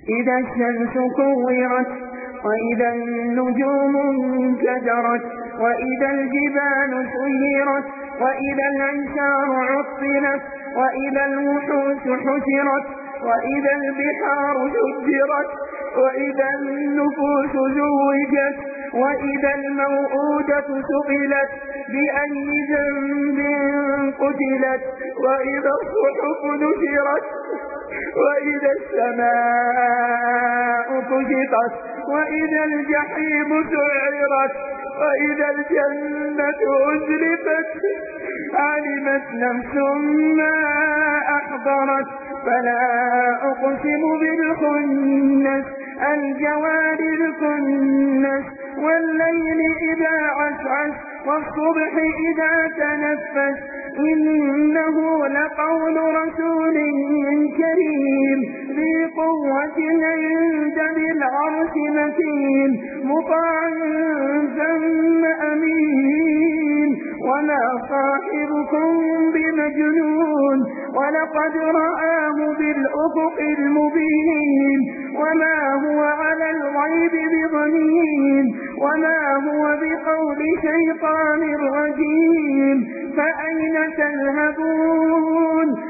إذا الشمس كورت وإذا النجوم انكدرت وإذا الجبال سيرت وإذا العشار عطلت وإذا الوحوش حشرت وإذا البحار سجرت وإذا النفوس زوجت وإذا الموءودة سئلت بأي ذنب قتلت وإذا الصحف نشرت وإذا السماء كشطت وإذا الجحيم سعرت وإذا الجنة أزلفت علمت نفس ما أحضرت فلا أقسم بالخنس الجوار الكنس والليل إذا عسعس والصبح إذا تنفس إنه لقول رسول كريم ذي قوة عند ذي العرش مكين مطاع ثم أمين وما صاحبكم بمجنون ولقد رآه بالأفق المبين وما هو على الغيب بضنين وما هو بقول شيطان رجيم فأين تذهبون